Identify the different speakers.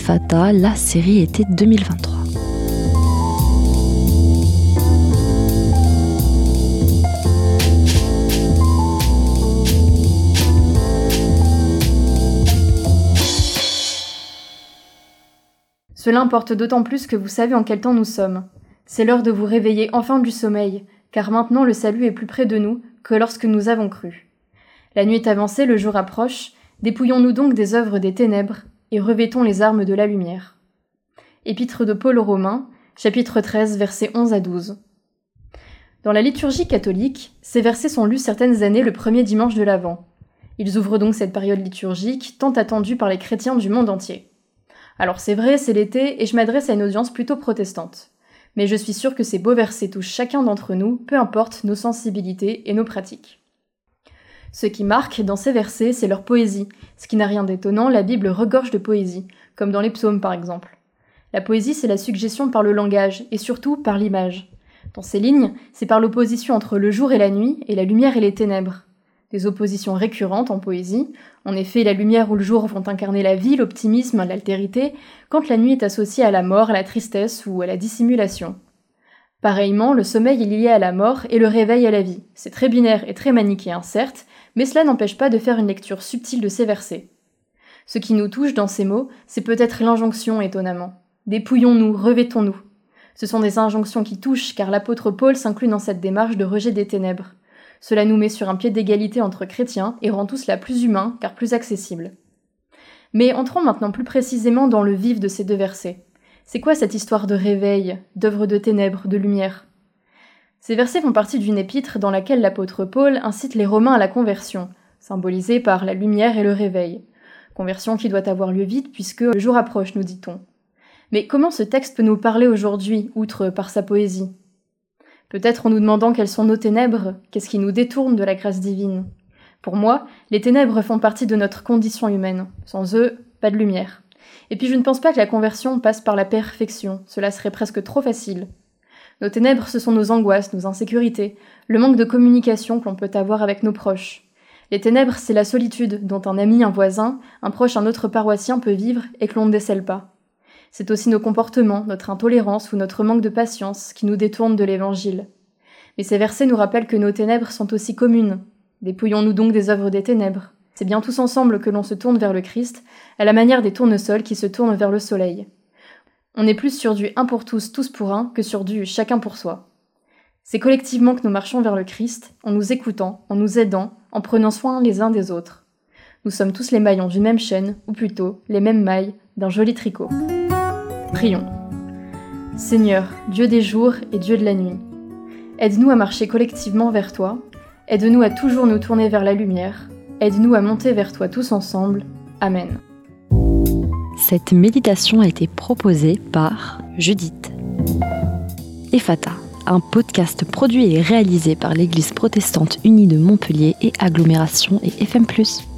Speaker 1: Ephata, la série été 2023.
Speaker 2: Cela importe d'autant plus que vous savez en quel temps nous sommes. C'est l'heure de vous réveiller enfin du sommeil, car maintenant le salut est plus près de nous que lorsque nous avons cru. La nuit est avancée, le jour approche, dépouillons-nous donc des œuvres des ténèbres et revêtons les armes de la lumière. Épître de Paul aux Romains, chapitre 13, versets 11 à 12. Dans la liturgie catholique, ces versets sont lus certaines années le premier dimanche de l'Avent. Ils ouvrent donc cette période liturgique tant attendue par les chrétiens du monde entier. Alors c'est vrai, c'est l'été et je m'adresse à une audience plutôt protestante. Mais je suis sûre que ces beaux versets touchent chacun d'entre nous, peu importe nos sensibilités et nos pratiques. Ce qui marque dans ces versets, c'est leur poésie. Ce qui n'a rien d'étonnant, la Bible regorge de poésie, comme dans les psaumes par exemple. La poésie, c'est la suggestion par le langage, et surtout par l'image. Dans ces lignes, c'est par l'opposition entre le jour et la nuit, et la lumière et les ténèbres. Des oppositions récurrentes en poésie. En effet, la lumière ou le jour vont incarner la vie, l'optimisme, l'altérité, quand la nuit est associée à la mort, à la tristesse ou à la dissimulation. Pareillement, le sommeil est lié à la mort et le réveil à la vie. C'est très binaire et très manichéen, certes, mais cela n'empêche pas de faire une lecture subtile de ces versets. Ce qui nous touche dans ces mots, c'est peut-être l'injonction, étonnamment. Dépouillons-nous, revêtons-nous. Ce sont des injonctions qui touchent, car l'apôtre Paul s'inclut dans cette démarche de rejet des ténèbres. Cela nous met sur un pied d'égalité entre chrétiens et rend tout cela plus humain, car plus accessible. Mais entrons maintenant plus précisément dans le vif de ces deux versets. C'est quoi cette histoire de réveil, d'œuvre de ténèbres, de lumière ? Ces versets font partie d'une épître dans laquelle l'apôtre Paul incite les Romains à la conversion, symbolisée par la lumière et le réveil. Conversion qui doit avoir lieu vite puisque le jour approche, nous dit-on. Mais comment ce texte peut nous parler aujourd'hui, outre par sa poésie ? Peut-être en nous demandant quelles sont nos ténèbres, qu'est-ce qui nous détourne de la grâce divine. Pour moi, les ténèbres font partie de notre condition humaine. Sans eux, pas de lumière. Et puis je ne pense pas que la conversion passe par la perfection, cela serait presque trop facile. Nos ténèbres, ce sont nos angoisses, nos insécurités, le manque de communication que l'on peut avoir avec nos proches. Les ténèbres, c'est la solitude dont un ami, un voisin, un proche, un autre paroissien peut vivre et que l'on ne décèle pas. C'est aussi nos comportements, notre intolérance ou notre manque de patience qui nous détournent de l'évangile. Mais ces versets nous rappellent que nos ténèbres sont aussi communes. Dépouillons-nous donc des œuvres des ténèbres. C'est bien tous ensemble que l'on se tourne vers le Christ, à la manière des tournesols qui se tournent vers le soleil. On est plus sur du un pour tous, tous pour un, que sur du chacun pour soi. C'est collectivement que nous marchons vers le Christ, en nous écoutant, en nous aidant, en prenant soin les uns des autres. Nous sommes tous les maillons d'une même chaîne, ou plutôt, les mêmes mailles d'un joli tricot. Prions. Seigneur, Dieu des jours et Dieu de la nuit, aide-nous à marcher collectivement vers toi, aide-nous à toujours nous tourner vers la lumière, aide-nous à monter vers toi tous ensemble. Amen.
Speaker 1: Cette méditation a été proposée par Judith. Ephata, un podcast produit et réalisé par l'Église protestante unie de Montpellier et Agglomération et FM+.